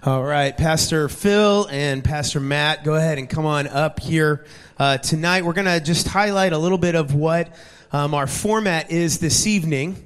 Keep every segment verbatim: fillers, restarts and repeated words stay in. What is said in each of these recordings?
All right, Pastor Phil and Pastor Matt, go ahead and come on up here. Uh, tonight, we're going to just highlight a little bit of what um, our format is this evening.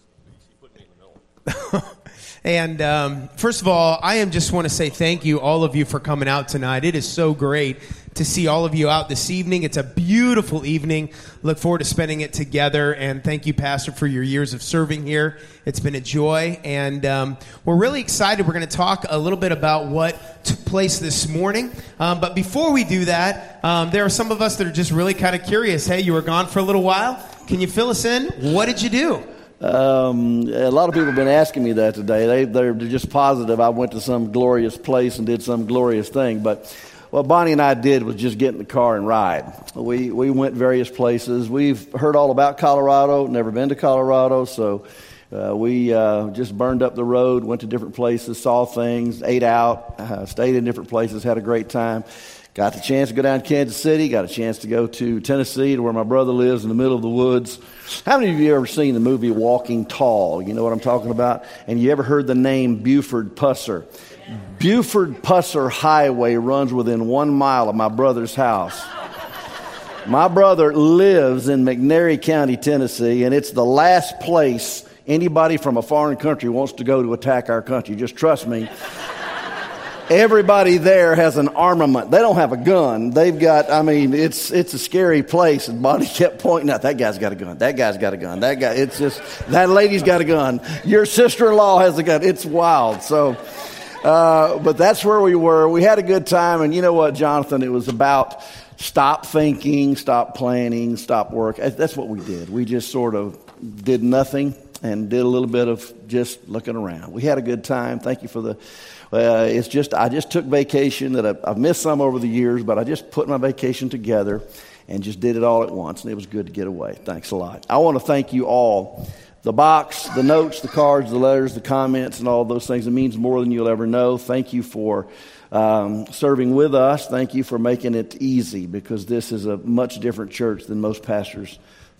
And um, first of all, I am just want to say thank you, all of you, for coming out tonight. It is so great to see all of you out this evening. It's a beautiful evening. Look forward to spending it together. And thank you, Pastor, for your years of serving here. It's been a joy. And um, we're really excited. We're going to talk a little bit about what took place this morning. Um, but before we do that, um, there are some of us that are just really kind of curious. Hey, you were gone for a little while. Can you fill us in? What did you do? Um, a lot of people have been asking me that today. They, they're just positive I went to some glorious place and did some glorious thing. But what Bonnie and I did was just get in the car and ride. We we went various places. We've heard all about Colorado, never been to Colorado, so uh, we uh, just burned up the road, went to different places, saw things, ate out, uh, stayed in different places, had a great time. Got the chance to go down to Kansas City, got a chance to go to Tennessee, to where my brother lives in the middle of the woods. How many of you ever seen the movie Walking Tall? You know what I'm talking about? And you ever heard the name Buford Pusser? Buford Pusser Highway runs within one mile of my brother's house. My brother lives in McNairy County, Tennessee, and it's the last place anybody from a foreign country wants to go to attack our country. Just trust me. Everybody there has an armament. They don't have a gun. They've got, I mean, it's it's a scary place. And Bonnie kept pointing out, that guy's got a gun. That guy's got a gun. That guy, it's just, that lady's got a gun. Your sister-in-law has a gun. It's wild. So, uh, but that's where we were. We had a good time. And you know what, Jonathan? It was about stop thinking, stop planning, stop work. That's what we did. We just sort of did nothing and did a little bit of just looking around. We had a good time. Thank you for the... Uh, it's just, I just took vacation that I, I've missed some over the years, but I just put my vacation together and just did it all at once, and it was good to get away. Thanks a lot. I want to thank you all. The box, the notes, the cards, the letters, the comments, and all those things, it means more than you'll ever know. Thank you for um, serving with us. Thank you for making it easy, because this is a much different church than most pastors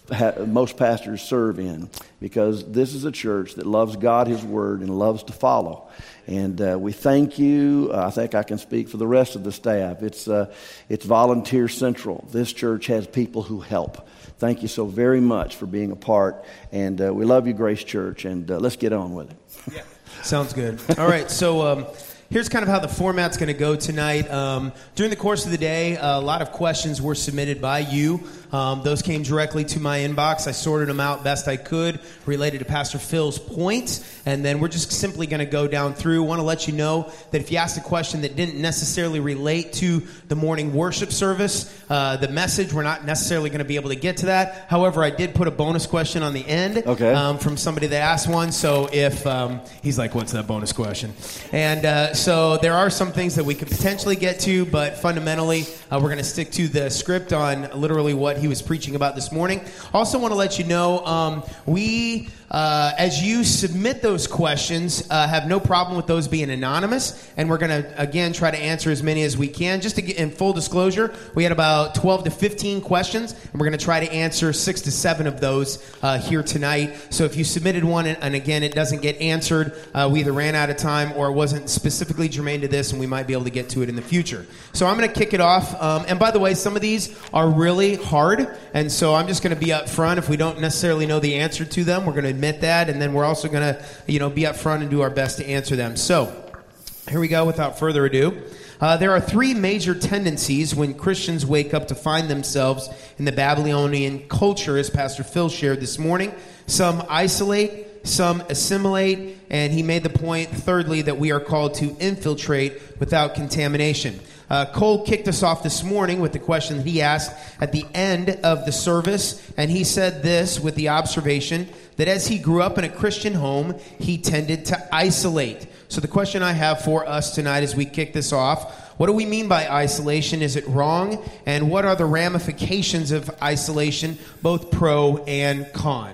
most pastors serve in, because this is a church that loves God, His Word, and loves to follow. And uh, we thank you. Uh, I think I can speak for the rest of the staff. It's uh, it's volunteer central. This church has people who help. Thank you so very much for being a part. And uh, we love you, Grace Church. And uh, let's get on with it. Yeah, sounds good. All right, so um, here's kind of how the format's going to go tonight. Um, during the course of the day, a lot of questions were submitted by you. Um, those came directly to my inbox. I sorted them out best I could related to Pastor Phil's points. And then we're just simply going to go down through. I want to let you know that if you asked a question that didn't necessarily relate to the morning worship service, uh, the message, we're not necessarily going to be able to get to that. However, I did put a bonus question on the end okay. um, from somebody that asked one. So if um, he's like, what's that bonus question? And uh, so there are some things that we could potentially get to, but fundamentally, uh, we're going to stick to the script on literally what he was preaching about this morning. Also want to let you know, um, we, uh, as you submit those questions, uh, have no problem with those being anonymous, and we're going to, again, try to answer as many as we can. Just to get in full disclosure, we had about twelve to fifteen questions, and we're going to try to answer six to seven of those uh, here tonight. So if you submitted one, and, and again, it doesn't get answered, uh, we either ran out of time or it wasn't specifically germane to this, and we might be able to get to it in the future. So I'm going to kick it off. Um, and by the way, some of these are really hard, and so I'm just going to be up front. If we don't necessarily know the answer to them, we're going to admit that, and then we're also going to, you know, be up front and do our best to answer them. So here we go without further ado. Uh, there are three major tendencies when Christians wake up to find themselves in the Babylonian culture, as Pastor Phil shared this morning. Some isolate, some assimilate, and he made the point, thirdly, that we are called to infiltrate without contamination. Uh, Cole kicked us off this morning with the question that he asked at the end of the service, and he said this with the observation that as he grew up in a Christian home, he tended to isolate. So the question I have for us tonight as we kick this off, what do we mean by isolation? Is it wrong? And what are the ramifications of isolation, both pro and con?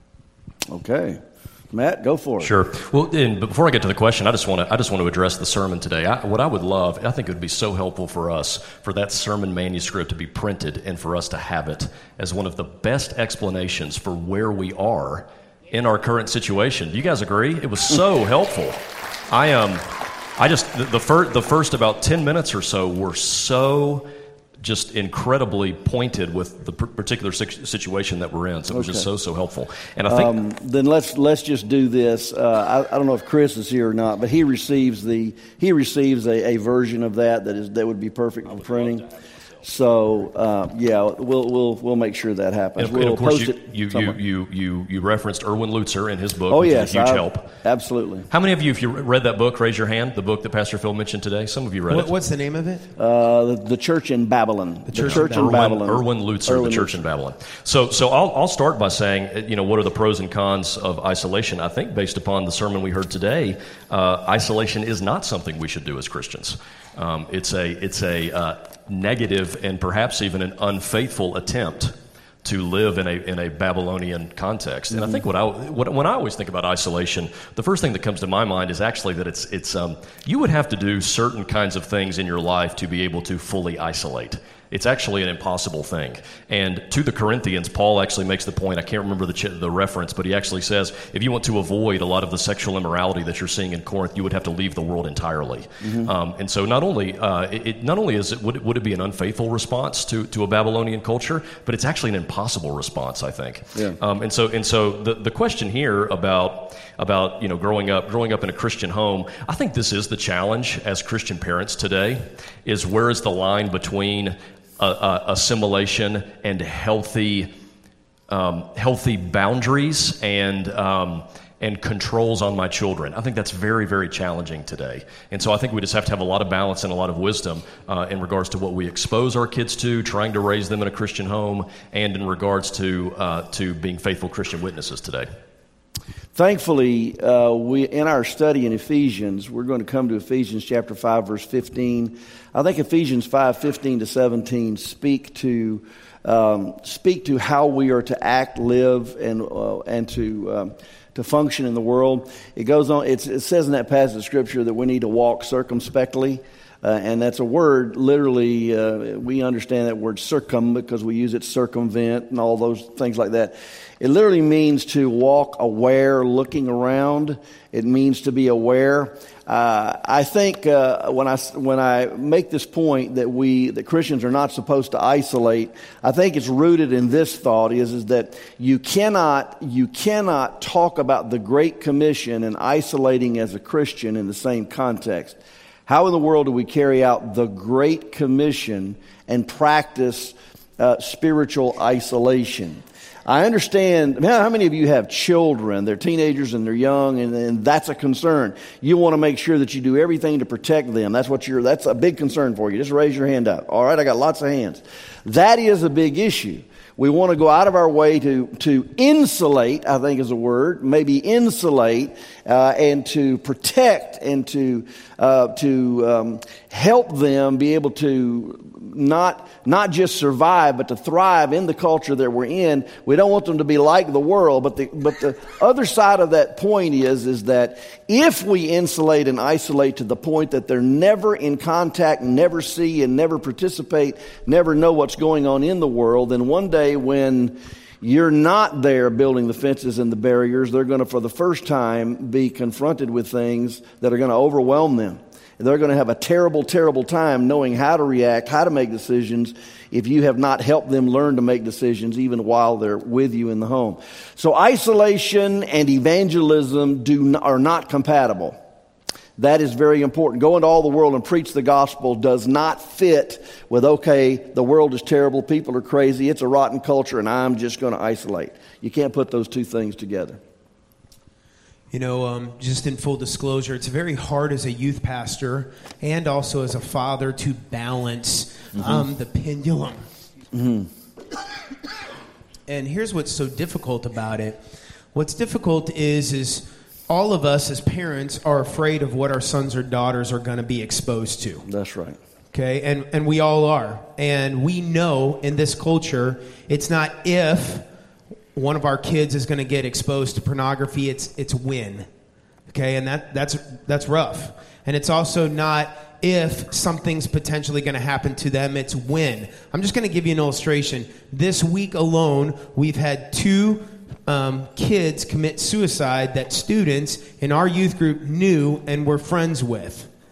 Okay. Matt, go for it. Sure. Well, and before I get to the question, I just want to I just want to address the sermon today. I, what I would love, I think it would be so helpful for us for that sermon manuscript to be printed and for us to have it as one of the best explanations for where we are in our current situation. Do you guys agree? It was so helpful. I am. Um, I just the, the first the first about ten minutes or so were so just incredibly pointed with the particular situation that we're in. So it was okay. just so so helpful. And I think um, then let's let's just do this. Uh, I, I don't know if Chris is here or not, but he receives the he receives a, a version of that that is that would be perfect for printing. So uh, yeah, we'll we'll we'll make sure that happens. And, we'll and of course, post you, it you, you you you you referenced Erwin Lutzer in his book, oh, which yes, is a huge I, help. Absolutely. How many of you, if you read that book, raise your hand? The book that Pastor Phil mentioned today. Some of you read what, it. What's the name of it? Uh, the, the Church in Babylon. The Church, the church in Erwin, Babylon. Erwin Lutzer, Erwin The Church Lutzer. in Babylon. So so I'll I'll start by saying, you know, what are the pros and cons of isolation? I think based upon the sermon we heard today, uh, isolation is not something we should do as Christians. Um, it's a it's a uh, negative and perhaps even an unfaithful attempt to live in a in a Babylonian context. And I think what I what, when I always think about isolation, the first thing that comes to my mind is actually that it's it's um, you would have to do certain kinds of things in your life to be able to fully isolate. It's actually an impossible thing. And to the Corinthians, Paul actually makes the point, I can't remember the ch- the reference, but he actually says, if you want to avoid a lot of the sexual immorality that you're seeing in Corinth, you would have to leave the world entirely. Mm-hmm. Um, and so not only uh, it, it not only is it would, it would it be an unfaithful response to, to a Babylonian culture, but it's actually an impossible response, I think. Yeah. Um, and so and so the, the question here about about you know growing up growing up in a Christian home, I think this is the challenge as Christian parents today, is where is the line between Uh, uh, assimilation and healthy, um, healthy boundaries and um, and controls on my children. I think that's very, very challenging today. And so I think we just have to have a lot of balance and a lot of wisdom uh, in regards to what we expose our kids to, trying to raise them in a Christian home, and in regards to uh, to being faithful Christian witnesses today. Thankfully, uh, we in our study in Ephesians, we're going to come to Ephesians chapter five, verse fifteen. I think Ephesians five, fifteen to seventeen speak to um, speak to how we are to act, live, and uh, and to um, to function in the world. It goes on. It's, it says in that passage of Scripture that we need to walk circumspectly. Uh, and that's a word, literally, uh, we understand that word circum because we use it circumvent and all those things like that. It literally means to walk aware, looking around. It means to be aware. Uh, I think uh, when I when I make this point that we that Christians are not supposed to isolate, I think it's rooted in this thought: is is that you cannot you cannot talk about the Great Commission and isolating as a Christian in the same context. How in the world do we carry out the Great Commission and practice uh, spiritual isolation? I understand. How many of you have children? They're teenagers and they're young, and, and that's a concern. You want to make sure that you do everything to protect them. That's what you're. That's a big concern for you. Just raise your hand up. All right, I got lots of hands. That is a big issue. We want to go out of our way to to insulate, I think is a word, maybe insulate, uh, and to protect and to uh, to um, help them be able to not not just survive, but to thrive in the culture that we're in. We don't want them to be like the world, but the but the other side of that point is is that if we insulate and isolate to the point that they're never in contact, never see and never participate, never know what's going on in the world, then one day when you're not there building the fences and the barriers, they're going to, for the first time, be confronted with things that are going to overwhelm them. They're going to have a terrible, terrible time knowing how to react, how to make decisions, if you have not helped them learn to make decisions even while they're with you in the home. So isolation and evangelism do are not compatible. That is very important. Go into all the world and preach the gospel does not fit with, okay, the world is terrible, people are crazy, it's a rotten culture, and I'm just going to isolate. You can't put those two things together. You know, um, just in full disclosure, it's very hard as a youth pastor and also as a father to balance mm-hmm. um, the pendulum. Mm-hmm. And here's what's so difficult about it. What's difficult is, is all of us as parents are afraid of what our sons or daughters are going to be exposed to. That's right. Okay, and, and we all are. And we know in this culture, it's not if one of our kids is going to get exposed to pornography, it's it's when. Okay, and that that's that's rough. And it's also not if something's potentially going to happen to them, it's when. I'm just going to give you an illustration. This week alone, we've had two um, kids commit suicide that students in our youth group knew and were friends with.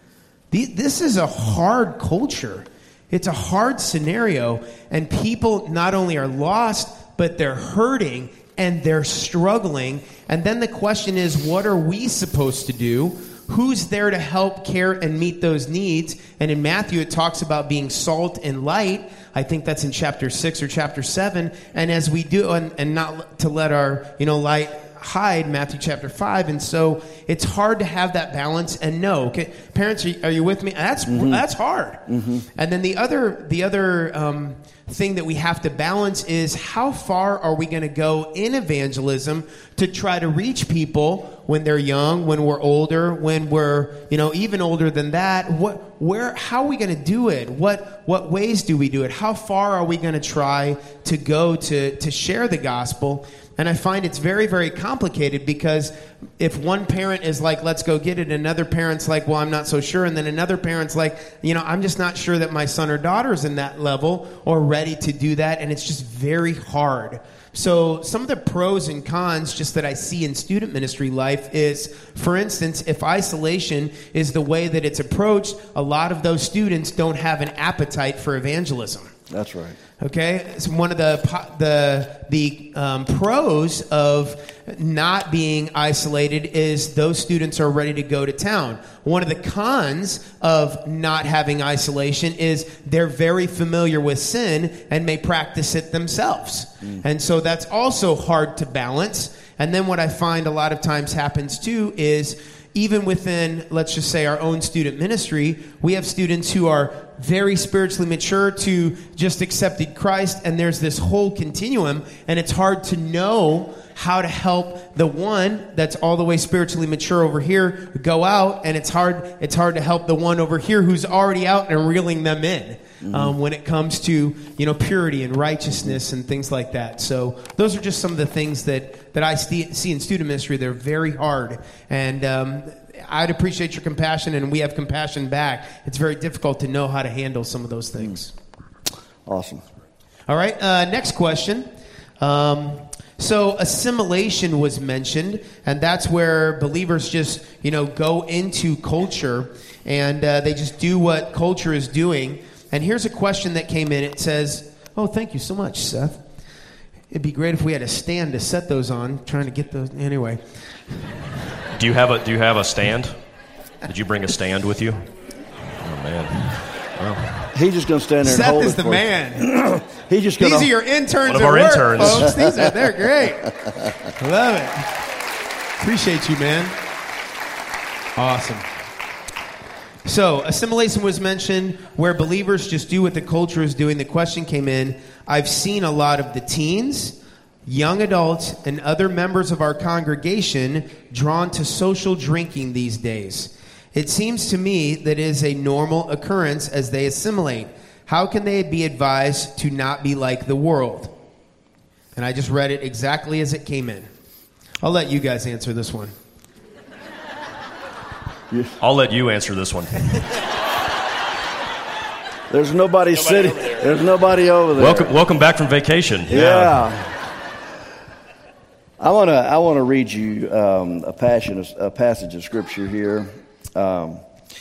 The, this is a hard culture. It's a hard scenario, and people not only are lost, but they're hurting and they're struggling. And then the question is, what are we supposed to do? Who's there to help care and meet those needs? And in Matthew, it talks about being salt and light. I think that's in chapter six or chapter seven. And as we do, and, and not to let our, you know, light hide, Matthew chapter five. And so it's hard to have that balance. And no, okay, parents, are you, are you with me? That's mm-hmm. that's hard. Mm-hmm. And then the other the other um, thing that we have to balance is how far are we going to go in evangelism to try to reach people when they're young, when we're older, when we're, you know, even older than that. What, where, how are we going to do it? What, what ways do we do it? How far are we going to try to go to, to share the gospel? And I find it's very, very complicated because if one parent is like, let's go get it, another parent's like, well, I'm not so sure. And then another parent's like, you know, I'm just not sure that my son or daughter's in that level or ready to do that. And it's just very hard. So some of the pros and cons just that I see in student ministry life is, for instance, if isolation is the way that it's approached, a lot of those students don't have an appetite for evangelism. That's right. Okay, it's one of the the the um, pros of not being isolated is those students are ready to go to town. One of the cons of not having isolation is they're very familiar with sin and may practice it themselves. Mm. And so that's also hard to balance. And then what I find a lot of times happens too is even within, let's just say, our own student ministry, we have students who are very spiritually mature to just accepted Christ, and there's this whole continuum, and it's hard to know how to help the one that's all the way spiritually mature over here go out, and it's hard it's hard to help the one over here who's already out and reeling them in. Mm-hmm. Um, when it comes to, you know, purity and righteousness and things like that. So those are just some of the things that, that I st- see in student ministry. They're very hard. And um, I'd appreciate your compassion, and we have compassion back. It's very difficult to know how to handle some of those things. Awesome. All right, uh, next question. Um, so assimilation was mentioned, and that's where believers just, you know, go into culture, and uh, they just do what culture is doing. And here's a question that came in. It says, oh, thank you so much, Seth. It'd be great if we had a stand to set those on. I'm trying to get those. Anyway. Do you have a Do you have a stand? Did you bring a stand with you? Oh, man. Well. He's just going to stand there and Seth hold it is the for man. He's just going These to... are your interns One of at our work, interns. folks. These are, they're great. Love it. Appreciate you, man. Awesome. So, assimilation was mentioned, where believers just do what the culture is doing. The question came in, I've seen a lot of the teens, young adults, and other members of our congregation drawn to social drinking these days. It seems to me that it is a normal occurrence as they assimilate. How can they be advised to not be like the world? And I just read it exactly as it came in. I'll let you guys answer this one. I'll let you answer this one. There's nobody, nobody sitting. There. There's nobody over there. Welcome, welcome back from vacation. Yeah. yeah. I want to. I want to read you um, a, passion, a passage of scripture here. Um,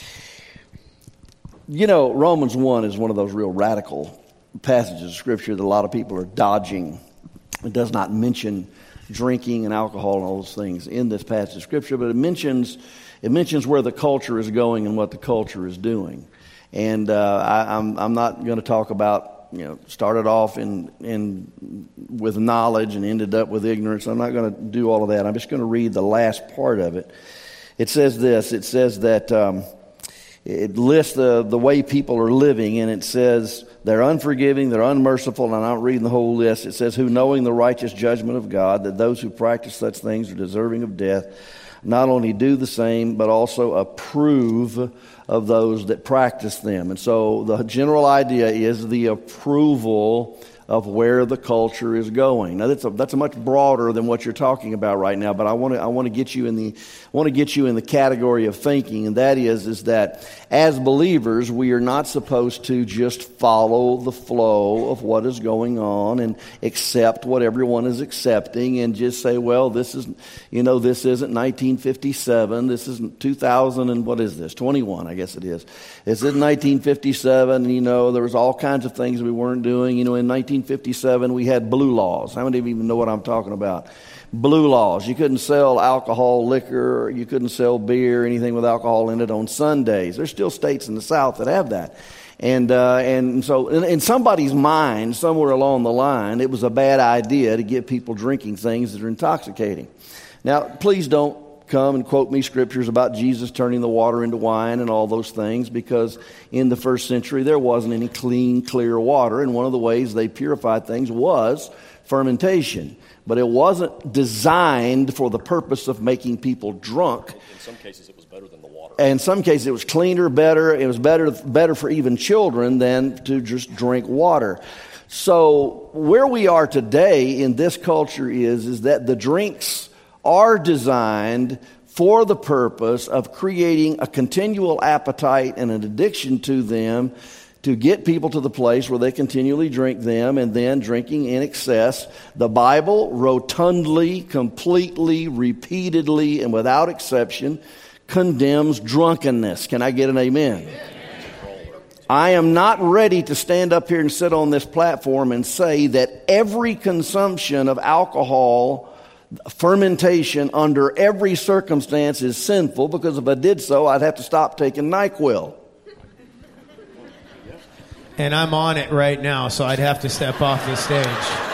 you know, Romans one is one of those real radical passages of scripture that a lot of people are dodging. It does not mention drinking and alcohol and all those things in this passage of scripture, but it mentions. It mentions where the culture is going and what the culture is doing. And uh, I, I'm, I'm not going to talk about, you know, started off in, in with knowledge and ended up with ignorance. I'm not going to do all of that. I'm just going to read the last part of it. It says this. It says that um, it lists the, the way people are living, and it says they're unforgiving, they're unmerciful, and I'm not reading the whole list. It says, who knowing the righteous judgment of God, that those who practice such things are deserving of death, not only do the same, but also approve of those that practice them. And so the general idea is the approval of where the culture is going. Now that's a, that's a much broader than what you're talking about right now, but I want to I want to get you in the want to get you in the category of thinking, and that is is that as believers we are not supposed to just follow the flow of what is going on and accept what everyone is accepting and just say, well, this is you know this isn't nineteen fifty-seven, this isn't two thousand and what is this twenty-one, I guess it is. This is nineteen fifty-seven, and you know there was all kinds of things we weren't doing. You know in nineteen fifty-seven, we had blue laws. How many of you even know what I'm talking about? Blue laws. You couldn't sell alcohol, liquor, you couldn't sell beer, anything with alcohol in it on Sundays. There's still states in the South that have that. And uh, and so in, in somebody's mind, somewhere along the line, it was a bad idea to get people drinking things that are intoxicating. Now, please don't come and quote me scriptures about Jesus turning the water into wine and all those things, because in the first century there wasn't any clean, clear water, and one of the ways they purified things was fermentation. But it wasn't designed for the purpose of making people drunk. In some cases it was better than the water. And in some cases it was cleaner, better. It was better, better for even children than to just drink water. So where we are today in this culture is, is that the drinks are designed for the purpose of creating a continual appetite and an addiction to them, to get people to the place where they continually drink them, and then drinking in excess. The Bible rotundly, completely, repeatedly, and without exception condemns drunkenness. Can I get an amen? Amen. I am not ready to stand up here and sit on this platform and say that every consumption of alcohol, fermentation under every circumstance is sinful, because if I did so, I'd have to stop taking NyQuil. And I'm on it right now, so I'd have to step off the stage.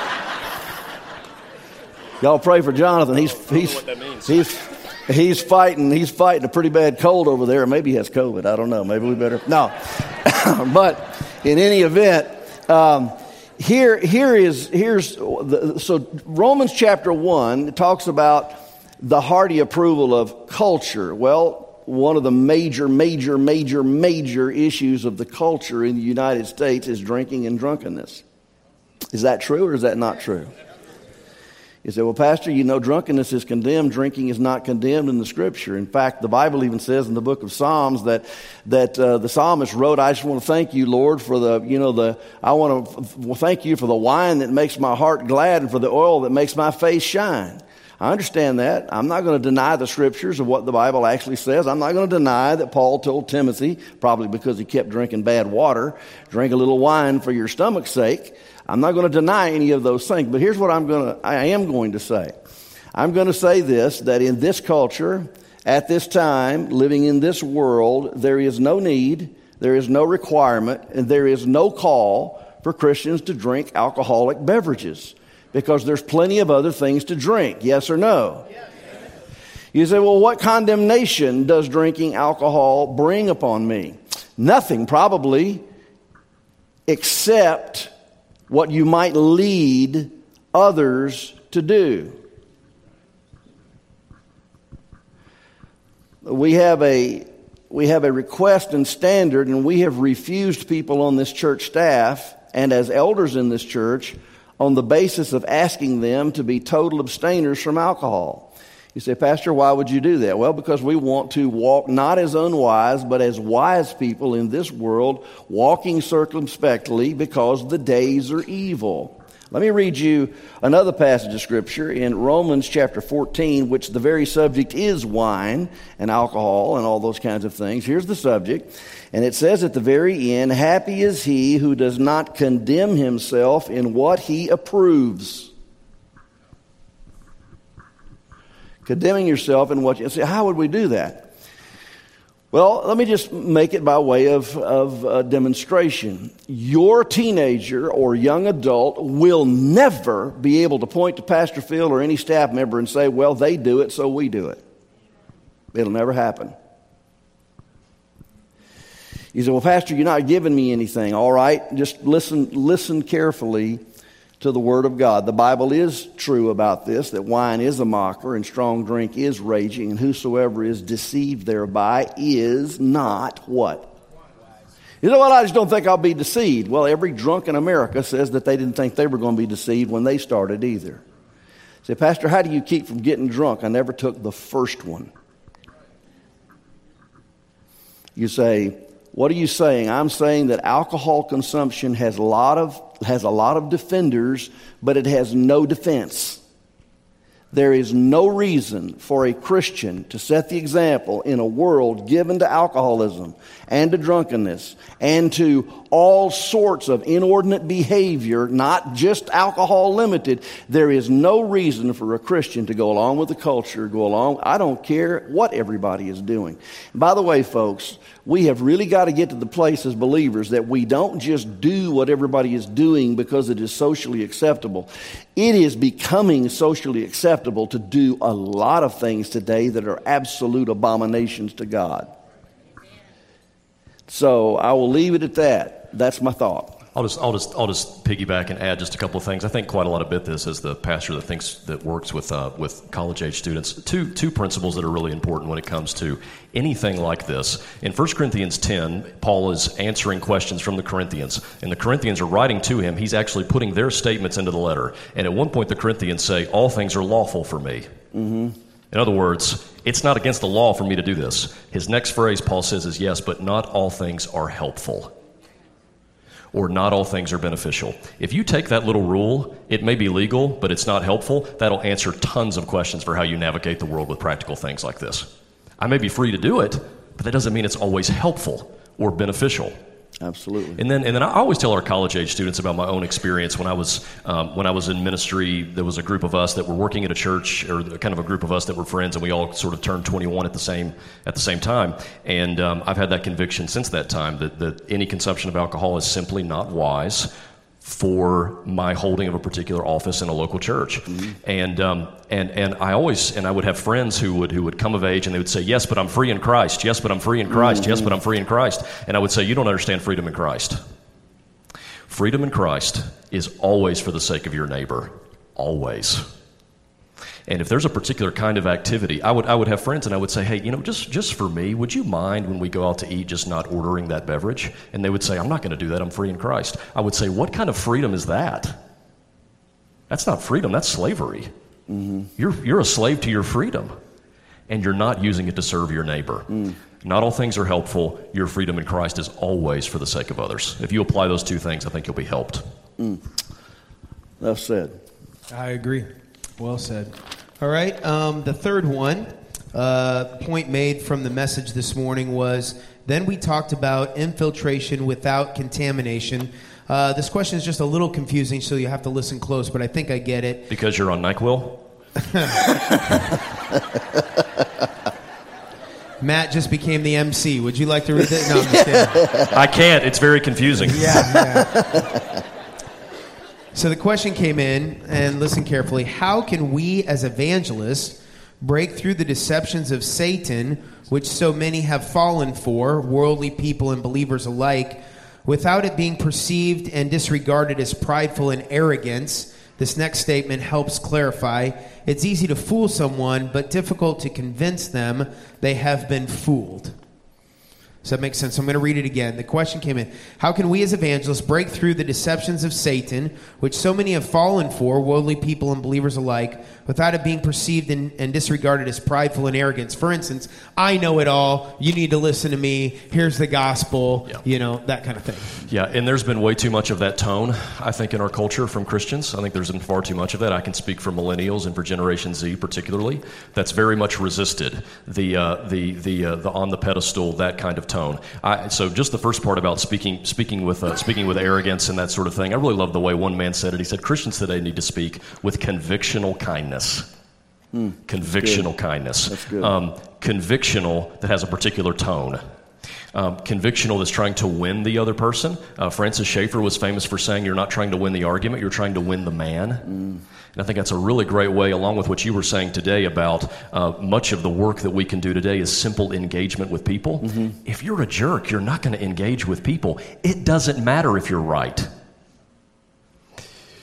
Y'all pray for Jonathan. He's he's he's he's fighting he's fighting a pretty bad cold over there. Maybe he has COVID. I don't know. Maybe we better no. But in any event, um, here here is here's the, so Romans chapter one talks about the hearty approval of culture. Well, one of the major, major, major, major issues of the culture in the United States is drinking and drunkenness. Is that true or is that not true? You say, well, Pastor, you know drunkenness is condemned. Drinking is not condemned in the Scripture. In fact, the Bible even says in the book of Psalms that that uh, the psalmist wrote, I just want to thank you, Lord, for the, you know, the, I want to f- well, thank you for the wine that makes my heart glad and for the oil that makes my face shine. I understand that. I'm not going to deny the Scriptures of what the Bible actually says. I'm not going to deny that Paul told Timothy, probably because he kept drinking bad water, drink a little wine for your stomach's sake. I'm not going to deny any of those things. But here's what I'm going to, I am going to say. I'm going to say this, that in this culture, at this time, living in this world, there is no need, there is no requirement, and there is no call for Christians to drink alcoholic beverages, because there's plenty of other things to drink. Yes or no? Yes. You say, well, what condemnation does drinking alcohol bring upon me? Nothing, probably, except what you might lead others to do. We have a we have a request and standard, and we have refused people on this church staff and as elders in this church on the basis of asking them to be total abstainers from alcohol. You say, Pastor, why would you do that? Well, because we want to walk not as unwise, but as wise people in this world, walking circumspectly because the days are evil. Let me read you another passage of Scripture in Romans chapter fourteen, which the very subject is wine and alcohol and all those kinds of things. Here's the subject. And it says at the very end, happy is he who does not condemn himself in what he approves. Condemning yourself in what you say. How would we do that? Well, let me just make it by way of, of uh, demonstration. Your teenager or young adult will never be able to point to Pastor Phil or any staff member and say, well, they do it, so we do it. It'll never happen. You say, well, Pastor, you're not giving me anything. All right, just listen, listen carefully to the Word of God. The Bible is true about this, that wine is a mocker and strong drink is raging, and whosoever is deceived thereby is not what? You know what? I just don't think I'll be deceived. Well, every drunk in America says that they didn't think they were going to be deceived when they started either. Say, Pastor, how do you keep from getting drunk? I never took the first one. You say, what are you saying? I'm saying that alcohol consumption has a lot of has a lot of defenders, but it has no defense. There is no reason for a Christian to set the example in a world given to alcoholism and to drunkenness and to all sorts of inordinate behavior, not just alcohol limited. There is no reason for a Christian to go along with the culture, go along. I don't care what everybody is doing. By the way, folks, we have really got to get to the place as believers that we don't just do what everybody is doing because it is socially acceptable. It is becoming socially acceptable to do a lot of things today that are absolute abominations to God. So I will leave it at that. That's my thought. I'll just, I'll just, I'll just piggyback and add just a couple of things. I think quite a lot about this as the pastor that thinks that works with uh, with college age students. Two two principles that are really important when it comes to anything like this. In First Corinthians ten, Paul is answering questions from the Corinthians, and the Corinthians are writing to him. He's actually putting their statements into the letter. And at one point, the Corinthians say, "All things are lawful for me." Mm-hmm. In other words, it's not against the law for me to do this. His next phrase, Paul says, is yes, but not all things are helpful. Or not all things are beneficial. If you take that little rule, it may be legal, but it's not helpful, that'll answer tons of questions for how you navigate the world with practical things like this. I may be free to do it, but that doesn't mean it's always helpful or beneficial. Absolutely. And then, and then I always tell our college age students about my own experience when I was um, when I was in ministry. There was a group of us that were working at a church, or kind of a group of us that were friends, and we all sort of turned twenty-one at the same at the same time. And um, I've had that conviction since that time that that any consumption of alcohol is simply not wise for my holding of a particular office in a local church. Mm-hmm. And um, and and I always and I would have friends who would who would come of age and they would say, "Yes, but I'm free in Christ. Yes, but I'm free in Christ. Mm-hmm. Yes, but I'm free in Christ." And I would say, "You don't understand freedom in Christ. Freedom in Christ is always for the sake of your neighbor, always." And if there's a particular kind of activity, I would I would have friends and I would say, "Hey, you know, just just for me, would you mind when we go out to eat just not ordering that beverage?" And they would say, "I'm not going to do that. I'm free in Christ." I would say, "What kind of freedom is that? That's not freedom. That's slavery. Mm-hmm. You're you're a slave to your freedom, and you're not using it to serve your neighbor." Mm. Not all things are helpful. Your freedom in Christ is always for the sake of others. If you apply those two things, I think you'll be helped. Mm. That's said. I agree. Well said. All right. Um, the third one, uh, point made from the message this morning was, then we talked about infiltration without contamination. Uh, this question is just a little confusing, so you have to listen close, but I think I get it. Because you're on NyQuil? Matt just became the M C. Would you like to read it? No, I'm just kidding. I can't. It's very confusing. Yeah, yeah. So the question came in, and listen carefully. How can we as evangelists break through the deceptions of Satan, which so many have fallen for, worldly people and believers alike, without it being perceived and disregarded as prideful and arrogance? This next statement helps clarify. It's easy to fool someone, but difficult to convince them they have been fooled. Does that make sense? So I'm going to read it again. The question came in. How can we as evangelists break through the deceptions of Satan, which so many have fallen for, worldly people and believers alike, without it being perceived and, and disregarded as prideful and arrogance? For instance, I know it all. You need to listen to me. Here's the gospel. Yeah. You know, that kind of thing. Yeah, and there's been way too much of that tone, I think, in our culture from Christians. I think there's been far too much of that. I can speak for millennials and for Generation Z particularly. That's very much resisted the uh, the the uh, the on the pedestal, that kind of tone. I, so just the first part about speaking speaking with uh, speaking with arrogance and that sort of thing. I really love the way one man said it. He said Christians today need to speak with convictional kindness. Mm, convictional that's kindness. That's good. Um, convictional that has a particular tone. Um, convictional that's trying to win the other person. Uh, Francis Schaeffer was famous for saying, "You're not trying to win the argument, you're trying to win the man." Mm. And I think that's a really great way, along with what you were saying today about uh, much of the work that we can do today is simple engagement with people. Mm-hmm. If you're a jerk, you're not going to engage with people. It doesn't matter if you're right.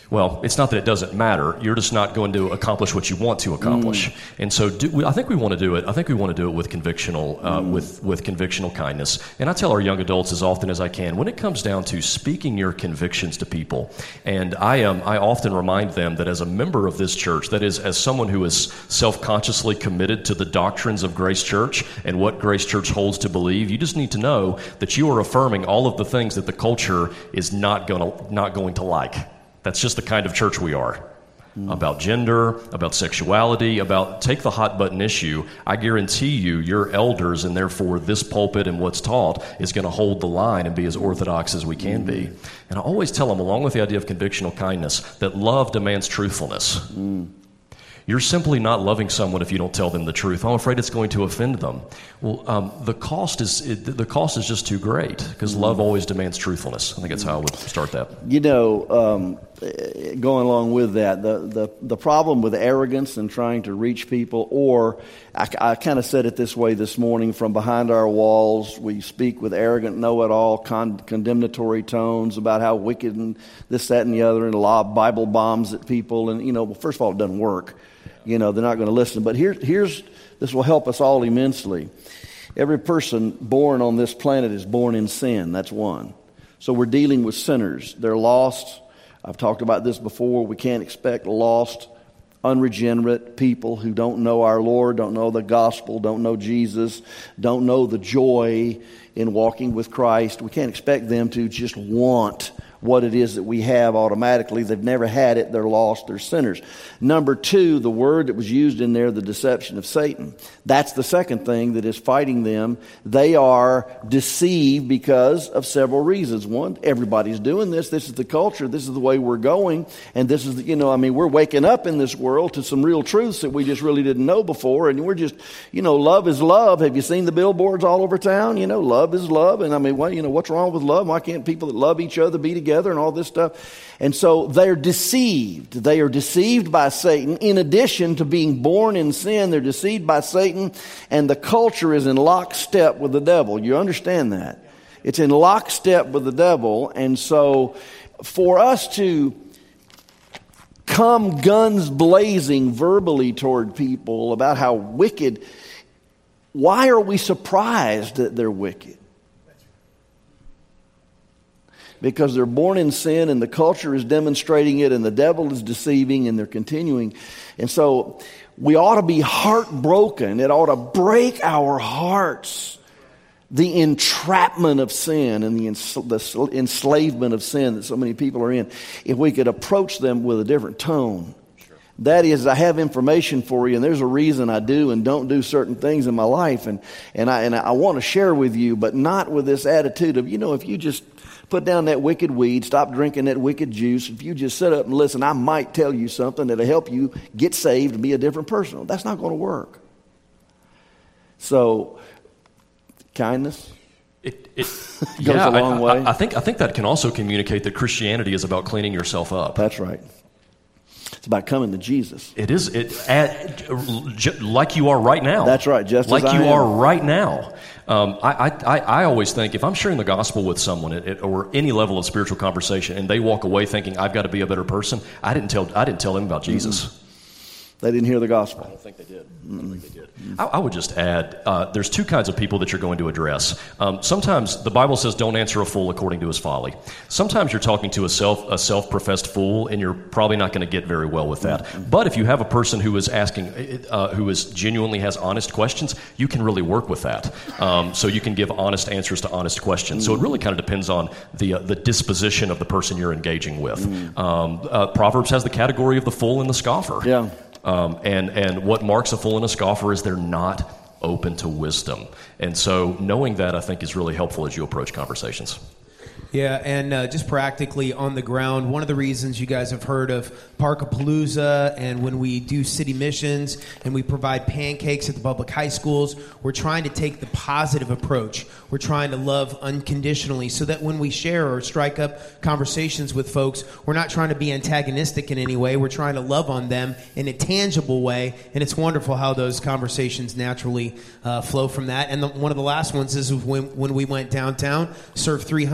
Well, it's not that it doesn't matter. You're just not going to accomplish what you want to accomplish. Mm. And so do, we, I think we want to do it. I think we want to do it with convictional, uh, mm. with, with convictional kindness. And I tell our young adults as often as I can, when it comes down to speaking your convictions to people, and I am, I often remind them that as a member of this church, that is, as someone who is self-consciously committed to the doctrines of Grace Church and what Grace Church holds to believe, you just need to know that you are affirming all of the things that the culture is not going to, not going to like. That's just the kind of church we are. Mm. About gender, about sexuality, about take the hot button issue. I guarantee you, your elders, and therefore this pulpit and what's taught, is going to hold the line and be as orthodox as we can mm. be. And I always tell them, along with the idea of convictional kindness, that love demands truthfulness. Mm. You're simply not loving someone if you don't tell them the truth. I'm afraid it's going to offend them. Well, um, the cost is it, the cost is just too great because mm-hmm. love always demands truthfulness. I think that's how I would start that. You know, um, going along with that, the, the, the problem with arrogance and trying to reach people, or I, I kind of said it this way this morning, from behind our walls, we speak with arrogant, know-it-all, con- condemnatory tones about how wicked and this, that, and the other, and lob Bible bombs at people. And, you know, well, first of all, it doesn't work. You know, they're not going to listen. But here, here's, this will help us all immensely. Every person born on this planet is born in sin. That's one. So we're dealing with sinners. They're lost. I've talked about this before. We can't expect lost, unregenerate people who don't know our Lord, don't know the gospel, don't know Jesus, don't know the joy in walking with Christ. We can't expect them to just want what it is that we have automatically. They've never had it. They're lost. They're sinners. Number two, the word that was used in there, the deception of Satan. That's the second thing that is fighting them. They are deceived because of several reasons. One, everybody's doing this. This is the culture. This is the way we're going. And this is, the, you know, I mean, we're waking up in this world to some real truths that we just really didn't know before. And we're just, you know, love is love. Have you seen the billboards all over town? You know, love is love. And I mean, what, you know, what's wrong with love? Why can't people that love each other be together? Together and all this stuff. And so they're deceived. They are deceived by Satan. In addition to being born in sin, they're deceived by Satan, and the culture is in lockstep with the devil. You understand that? It's in lockstep with the devil. And so for us to come guns blazing verbally toward people about how wicked, why are we surprised that they're wicked? Because they're born in sin and the culture is demonstrating it and the devil is deceiving and they're continuing. And so we ought to be heartbroken. It ought to break our hearts, the entrapment of sin and the, ens- the enslavement of sin that so many people are in, if we could approach them with a different tone. Sure. That is, I have information for you, and there's a reason I do and don't do certain things in my life, and, and I and I want to share with you, but not with this attitude of, you know, if you just put down that wicked weed, stop drinking that wicked juice. If you just sit up and listen, I might tell you something that'll help you get saved and be a different person. That's not going to work. So, kindness it, it goes yeah, a long I, way. I, I think I think that can also communicate that Christianity is about cleaning yourself up. That's right. It's about coming to Jesus. It is it at, like you are right now. That's right. Just like as I you am. are right now. Um, I, I, I always think if I'm sharing the gospel with someone at, at, or any level of spiritual conversation, and they walk away thinking I've got to be a better person, I didn't tell I didn't tell them about Jesus. Mm-hmm. They didn't hear the gospel. I don't think they did. I don't think they did. I, I would just add, uh, there's two kinds of people that you're going to address. Um, sometimes the Bible says, "Don't answer a fool according to his folly." Sometimes you're talking to a self a self-professed fool, and you're probably not going to get very well with that. Mm-hmm. But if you have a person who is asking, uh, who is genuinely has honest questions, you can really work with that. Um, so you can give honest answers to honest questions. Mm-hmm. So it really kind of depends on the uh, the disposition of the person you're engaging with. Mm-hmm. Um, uh, Proverbs has the category of the fool and the scoffer. Yeah. Um, and, and what marks a fool and a scoffer is they're not open to wisdom. And so knowing that, I think, is really helpful as you approach conversations. Yeah, and uh, just practically on the ground, one of the reasons you guys have heard of Parkapalooza, and when we do city missions and we provide pancakes at the public high schools, we're trying to take the positive approach. We're trying to love unconditionally so that when we share or strike up conversations with folks, we're not trying to be antagonistic in any way. We're trying to love on them in a tangible way, and it's wonderful how those conversations naturally uh, flow from that. And the, one of the last ones is when, when we went downtown, served three hundred hot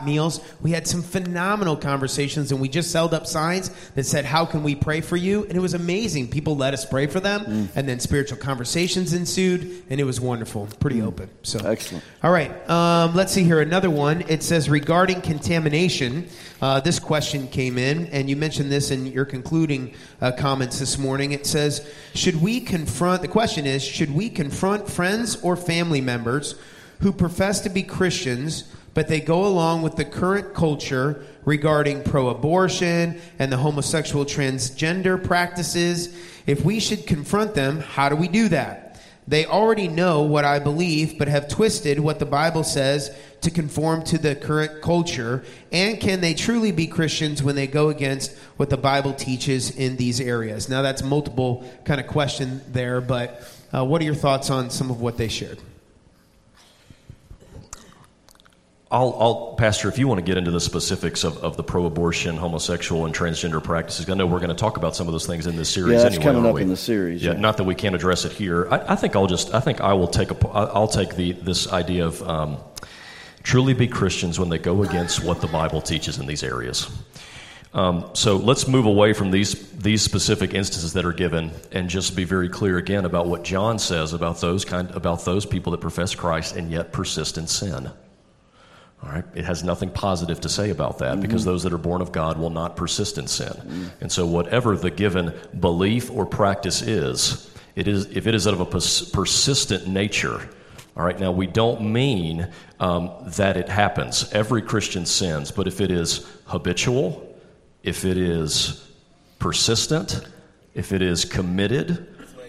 hot meals. We had some phenomenal conversations, and we just held up signs that said, how can we pray for you? And it was amazing. People let us pray for them, mm. and then spiritual conversations ensued, and it was wonderful. Pretty mm. open. So excellent. All right. Um, let's see here. Another one. It says, regarding contamination, uh, this question came in, and you mentioned this in your concluding uh, comments this morning. It says, should we confront, the question is, should we confront friends or family members who profess to be Christians, but they go along with the current culture regarding pro-abortion and the homosexual transgender practices? If we should confront them, how do we do that? They already know what I believe, but have twisted what the Bible says to conform to the current culture. And can they truly be Christians when they go against what the Bible teaches in these areas? Now, that's multiple kind of question there, but uh, what are your thoughts on some of what they shared? I'll, I'll, Pastor, if you want to get into the specifics of, of the pro-abortion, homosexual, and transgender practices, I know we're going to talk about some of those things in this series. Yeah, that's anyway, coming up we? in the series. Yeah, yeah, not that we can't address it here. I, I think I'll just, I think I will take a, I'll take the this idea of um, truly be Christians when they go against what the Bible teaches in these areas. Um, so let's move away from these these specific instances that are given and just be very clear again about what John says about those kind about those people that profess Christ and yet persist in sin. All right, it has nothing positive to say about that, mm-hmm. because those that are born of God will not persist in sin. Mm-hmm. And so whatever the given belief or practice is, it is if it is of a pers- persistent nature. All right, now we don't mean um, that it happens. Every Christian sins, but if it is habitual, if it is persistent, if it is committed,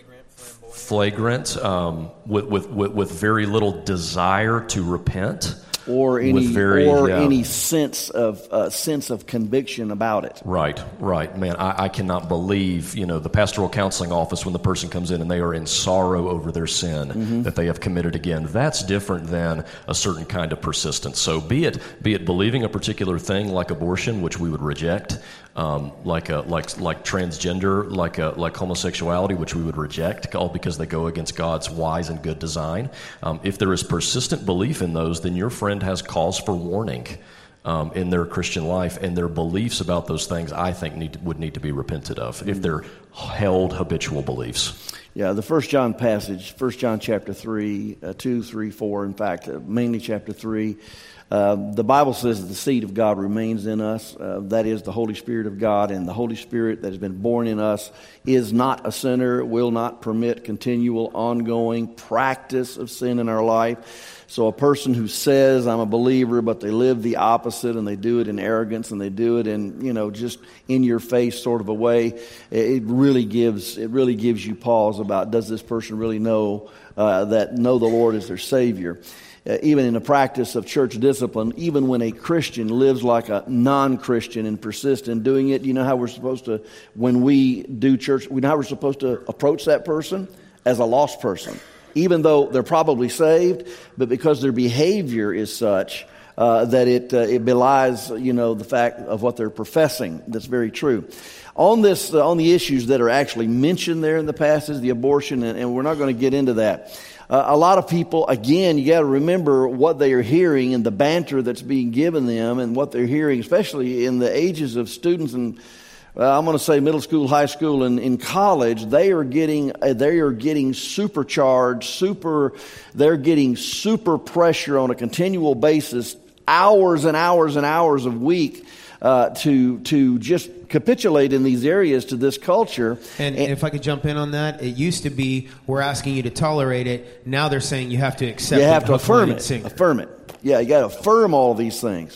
flagrant, um, with, with, with, with very little desire to repent, or any very, or yeah. any sense of uh, sense of conviction about it. Right, right, man. I, I cannot believe, you know, the pastoral counseling office when the person comes in and they are in sorrow over their sin mm-hmm. that they have committed again. That's different than a certain kind of persistence. So, be it be it believing a particular thing like abortion, which we would reject, um, like a, like like transgender, like a, like homosexuality, which we would reject, all because they go against God's wise and good design. Um, if there is persistent belief in those, then your friend has cause for warning um, in their Christian life, and their beliefs about those things, I think, need to, would need to be repented of if they're held habitual beliefs. Yeah, the First John passage, First John chapter three, uh, two, three, four. In fact, uh, mainly chapter three. Uh, the Bible says that the seed of God remains in us. Uh, that is the Holy Spirit of God, and the Holy Spirit that has been born in us is not a sinner, will not permit continual, ongoing practice of sin in our life. So a person who says, I'm a believer, but they live the opposite, and they do it in arrogance, and they do it in, you know, just in your face sort of a way, it really gives it really gives you pause about, does this person really know uh, that know the Lord as their Savior? Uh, even in the practice of church discipline, even when a Christian lives like a non-Christian and persists in doing it, you know how we're supposed to, when we do church, we know how we're supposed to approach that person? As a lost person. Even though they're probably saved, but because their behavior is such uh, that it uh, it belies, you know, the fact of what they're professing. That's very true. On this, uh, on the issues that are actually mentioned there in the passage, the abortion, and, and we're not going to get into that. Uh, a lot of people, again, you got to remember what they are hearing and the banter that's being given them, and what they're hearing, especially in the ages of students and. Uh, I'm going to say middle school, high school, and in college, they are getting uh, they are getting supercharged, super. They're getting super pressure on a continual basis, hours and hours and hours a week, uh, to to just capitulate in these areas to this culture. And, and if I could jump in on that, it used to be we're asking you to tolerate it. Now they're saying you have to accept it. You have to affirm it. Affirm it. Yeah, you got to affirm all these things.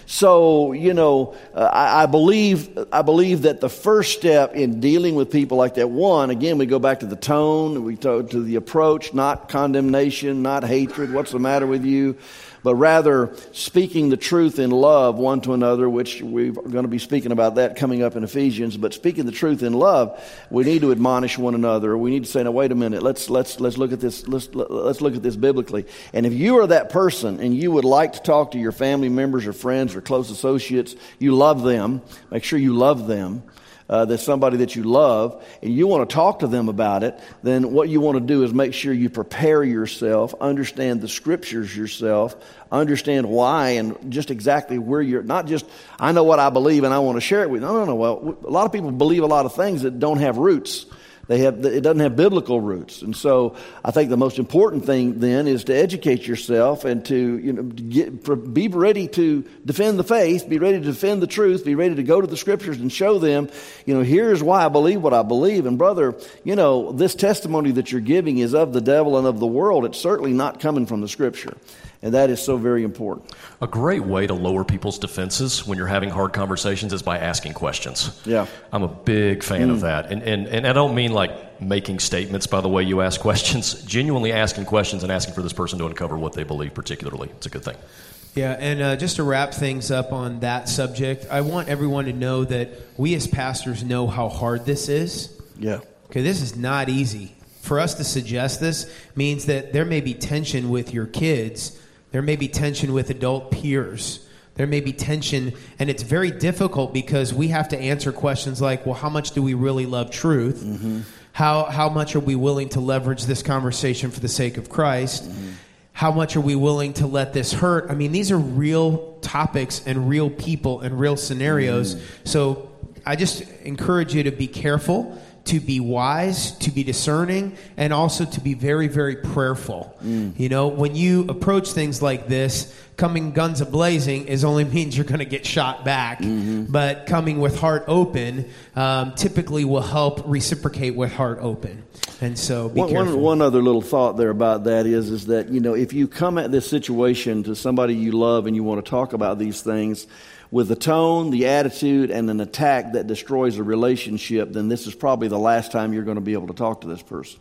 So, you know, uh, I, I believe I believe that the first step in dealing with people like that, one, again, we go back to the tone, we go to the approach, not condemnation, not hatred, what's the matter with you, but rather speaking the truth in love one to another, which we're going to be speaking about that coming up in Ephesians. But speaking the truth in love, we need to admonish one another. We need to say, "Now, wait a minute. Let's let's let's look at this. Let's let's look at this biblically." And if you are that person and you would like to talk to your family members or friends or close associates, you love them. Make sure you love them. uh, that's somebody that you love, and you want to talk to them about it, then what you want to do is make sure you prepare yourself, understand the scriptures yourself, understand why and just exactly where you're, not just, I know what I believe and I want to share it with you. No, no, no. Well, a lot of people believe a lot of things that don't have roots. They have, it doesn't have biblical roots. And so I think the most important thing then is to educate yourself and to, you know, get, be ready to defend the faith, be ready to defend the truth, be ready to go to the scriptures and show them, you know, here's why I believe what I believe. And brother, you know, this testimony that you're giving is of the devil and of the world. It's certainly not coming from the scripture. And that is so very important. A great way to lower people's defenses when you're having hard conversations is by asking questions. Yeah. I'm a big fan Mm. of that. And, and and I don't mean like making statements by the way you ask questions. Genuinely asking questions and asking for this person to uncover what they believe particularly. It's a good thing. Yeah, and uh, just to wrap things up on that subject, I want everyone to know that we as pastors know how hard this is. Yeah. Okay, this is not easy. For us to suggest this means that there may be tension with your kids. There may be tension with adult peers. There may be tension, and it's very difficult because we have to answer questions like, well, how much do we really love truth? Mm-hmm. How how much are we willing to leverage this conversation for the sake of Christ? Mm-hmm. How much are we willing to let this hurt? I mean, these are real topics and real people and real scenarios. Mm-hmm. So I just encourage you to be careful, to be wise, to be discerning, and also to be very, very prayerful. Mm. You know, when you approach things like this, coming guns a-blazing is only means you're going to get shot back. Mm-hmm. But coming with heart open um, typically will help reciprocate with heart open. And so be one, careful. One, one other little thought there about that is, is that, you know, if you come at this situation to somebody you love and you want to talk about these things, with the tone, the attitude, and an attack that destroys a relationship, then this is probably the last time you're going to be able to talk to this person.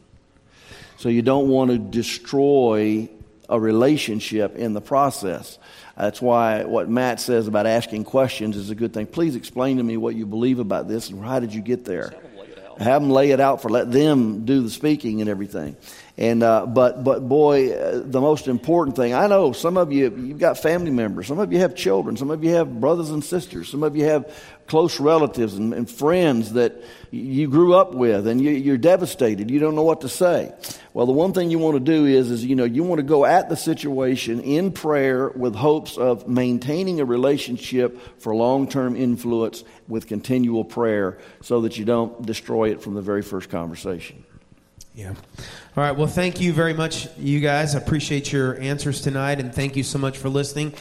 So you don't want to destroy a relationship in the process. That's why what Matt says about asking questions is a good thing. Please explain to me what you believe about this and how did you get there? Have them lay it out for, let them do the speaking and everything. And uh, but but boy, uh, the most important thing, I know some of you, you've got family members, some of you have children, some of you have brothers and sisters, some of you have close relatives and, and friends that you grew up with, and you, you're devastated. You don't know what to say. Well, the one thing you want to do is, is you know, you want to go at the situation in prayer with hopes of maintaining a relationship for long-term influence with continual prayer, so that you don't destroy it from the very first conversation. Yeah. All right. Well, thank you very much, you guys. I appreciate your answers tonight, and thank you so much for listening.